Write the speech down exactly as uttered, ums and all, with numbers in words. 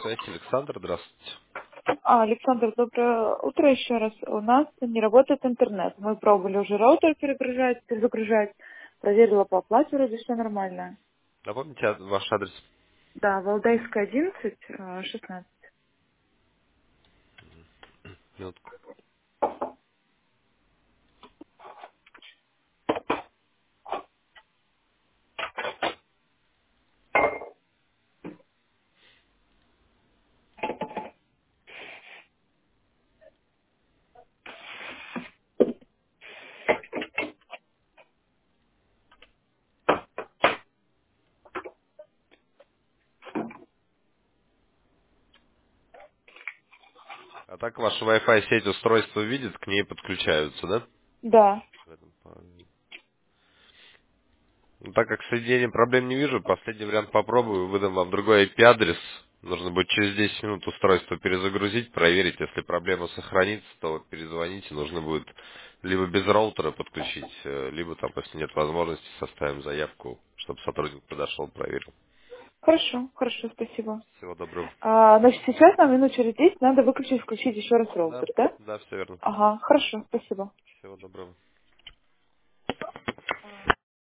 связи Александр, здравствуйте. А, Александр, доброе утро еще раз. У нас не работает интернет. Мы пробовали уже роутер перегружать, перезагружать. Проверила по оплате, вроде все нормально. Напомните а- ваш адрес. Да, Валдайская, одиннадцать, э, шестнадцать. Минутку. А так ваша Wi-Fi сеть устройство видит, к ней подключаются, да? Да. В этом плане. Ну, так как с соединением проблем не вижу, последний вариант попробую, выдам вам другой ай пи-адрес. Нужно будет через десять минут устройство перезагрузить, проверить. Если проблема сохранится, то перезвоните. Нужно будет либо без роутера подключить, э, либо там, если нет возможности, составим заявку, чтобы сотрудник подошел, проверил. Хорошо, хорошо, спасибо. Всего доброго. А, значит, сейчас нам минут через десять надо выключить, включить еще раз Да, роутер, да? да, все верно. Ага, хорошо, спасибо. Всего доброго.